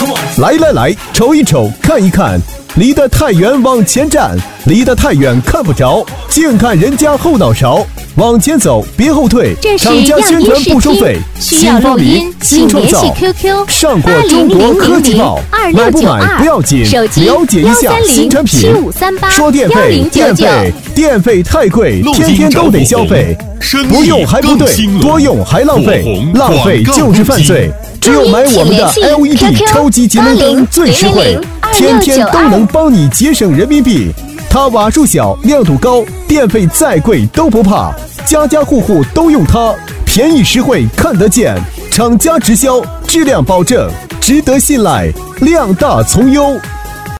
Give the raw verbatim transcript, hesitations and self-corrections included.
来来来，瞅一瞅，看一看，离得太远往前站，离得太远看不着，净看人家后脑勺。往前走，别后退。厂家宣传不收费，新发明，新创造。上过中国科技报，买不买不要紧，了解一下新产品。说电费，电费，电费太贵，天天都得消费。不用还不对，多用还浪费，浪费就是犯罪。只有买我们的 L E D 超级节能灯最实惠，天天都能帮你节省人民币。它瓦数小，亮度高，电费再贵都不怕，家家户户都用它，便宜实惠看得见，厂家直销，质量保证，值得信赖，量大从优。